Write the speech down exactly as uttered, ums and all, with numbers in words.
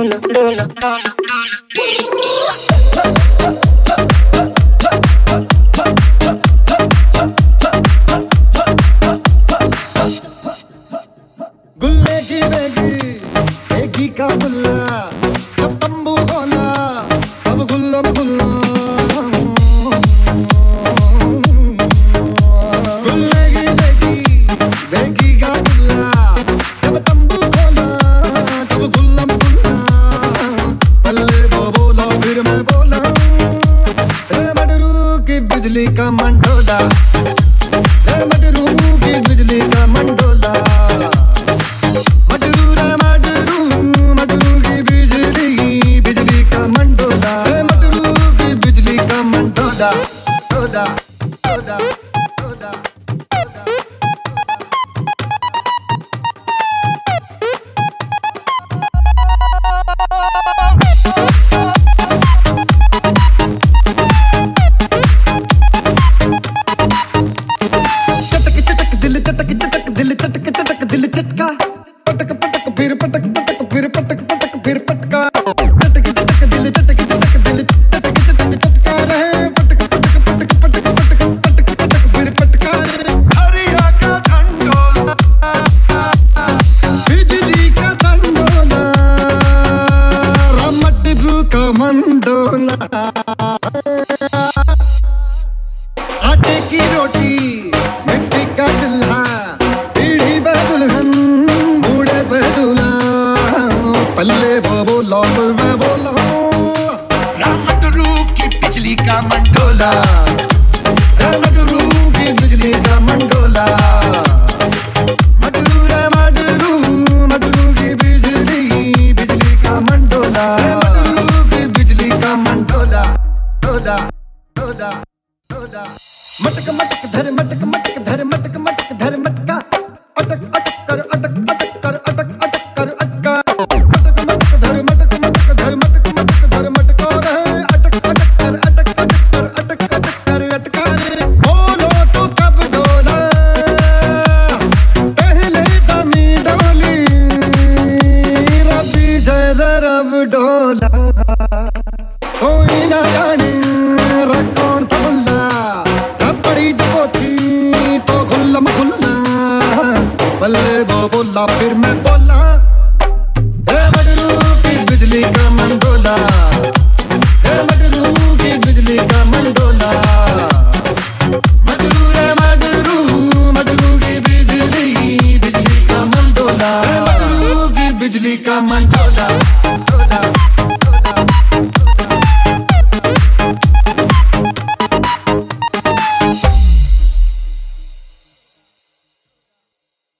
गुल्ले की बेगी बेगी का गुल्ला जब तंबू खोला तब गुल्लम गुल्ला गुल्ले की बेगी बेगी का गुल्ला जब तंबू खोला तब गुल्लम गुल्ला पल्ले वो बोला फिर मैं बोला रे मडरू की बिजली का मंडोला रे मडरू की बिजली का Mandola Toda, toda, toda, toda. चटक चटक दिल चटक चटक दिल चटक चटक दिल चटका पटक पटक फिर पटक पटक फिर पटक पटक फिर पटका चटक चटक दिल चटक चटक दिल चटक चटक चटका रहे पटक पटक पटक पटक पटक पटक पटक फिर पटका हरिया का ठंडोला बिजली का ठंडोला रमटरू का मंडोला आटे की रोटी मिट्टी का चूल्हा पीढ़ी पे दुल्हन मुड़े पे दूल्हा पल्ले वो बोला मैं बोला रमटरू की बिजली का मंडोला रमटरू की बिजली का मंडोला मटरू रे मटरू मटरू की बिजली बिजली का मंडोला मटरू की बिजली का मंडोला डोला डोला डोला मटक मटक धर मटक मटक धर मटक मटक धर मटका अटक अटक कर अटक अटक कर अटक अटक कर अटका मटक मटक धर मटक मटक धर मटक मटक धर मटका रहे अटक अटक कर अटक अटक कर अटक अटक कर अटका रे बोलो तो कब डोला पहले जमी डोली रबी जय रब डोला कोई ना जाने रखौन तबला रबड़ी जपोथी तो खुल्लम खुल्ला बल्ले वो बोला फिर मैं बोला रे मडरू की बिजली का मंडोला रे मडरू की बिजली का मंडोला मडरू रे मडरू मडरू की बिजली बिजली का मंडोला मडरू की बिजली का मंडोला